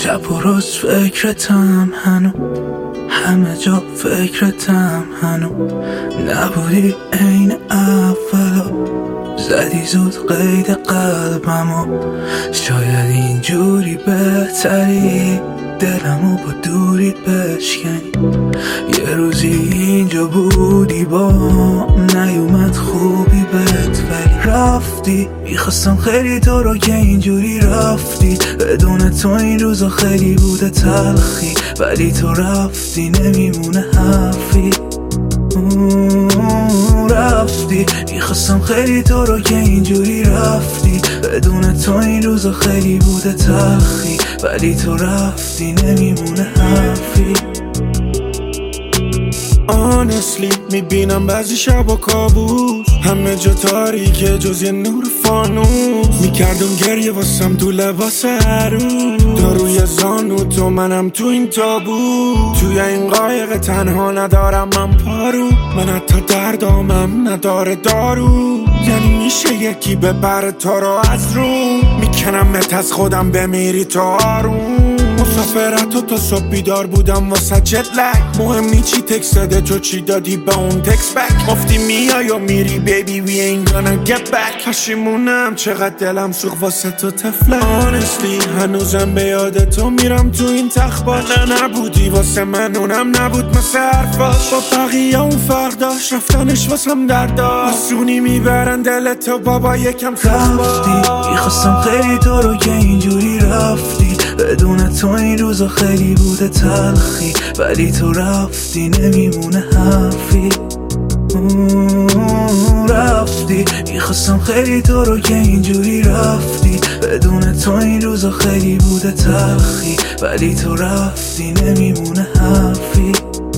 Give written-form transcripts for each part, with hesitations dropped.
شب و روز فکرتم هنو، همه جا فکرتم هنو. نبودی عین اولا، زدی زود قید قلبمو. شاید اینجوری بهتری، دلمو با دوریت بشکنی. یه روزی اینجا بودی با نیومد خوبی بهت، ولی رفتی. میخواستم خیلی تو رو که اینجوری رفتی، بدون تو این روزا خیلی بوده تلخی، ولی تو رفتی نمیمونه حرفی. رفتی. میخواستم خیلی تو رو که اینجوری رفتی، بدون تو این روزا خیلی بوده تلخی، ولی تو رفتی نمیمونه حرفی. Honestly میبینم بعضی شب و کابوس، همه جا تاریکه جز یه نور فانوس. میکردم گریه واسم تو لباس عروس، تا روی زانو تو منم تو این تابوت. توی این قایق تنها ندارم من پارو، من حتی دردامم نداره دارو. یعنی میشه یکی ببره تا رو از رو، میکنمت از خودم بمیری تو آروم. مسافرت و تا صبح بیدار بودم واسه جت لگ، مهم نی چی تکس داده تو چی دادی به اون تکس بک. گفتی میای و میری بیبی وی ain't gonna get back. پشیمونم چقدر دلم سوخت واسه تو تفلک. Honestly هنوزم به یاد تو میرم تو این تخباش، نبودی واسه من اونم نبود مثل حرفاش. با بقیه اون فرق داشت، رفتنش واسم درداش. آسونی میبرن دلتو بابا یکم رفتی. میخواستم خیلی تو رو که اینجوری رفتی، بدون تو این روزا خیلی بوده تلخی، ولی تو رفتی نمیمونه حرفی. رفتی. میخواستم خیلی تو رو که اینجوری رفتی، بدون تو این روزا خیلی بوده تلخی، ولی تو رفتی نمیمونه حرفی.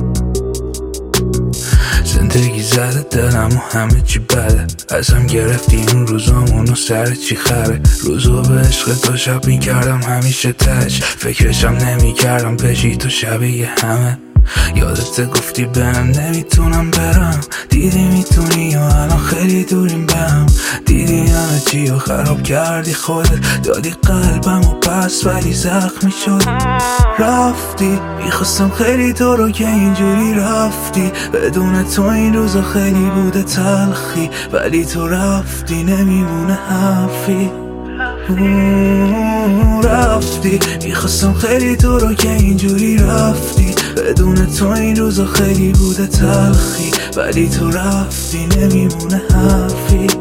زندگی زده دلم و همه چی بده، ازم گرفتی این روزامونو سر چی خره. روزو به عشق تو شب میکردم همیشه تش، فکرشم نمیکردم بشی تو شبیه همه. یادت گفتی بهم نمیتونم برم، دیدی میتونی و الان خیلی دوریم بهم. دیدی همه چی و خراب کردی خودت، دادی قلبم و پس ولی زخمی شد. رفتی. میخواستم خیلی تو رو که اینجوری رفتی، بدون تو این روزا خیلی بوده تلخی، ولی تو رفتی نمیمونه حرفی. رفتی. میخواستم خیلی تو رو که اینجوری رفتی، بدون تو این روزا خیلی بوده تلخی، ولی تو رفتی نمیمونه حرفی.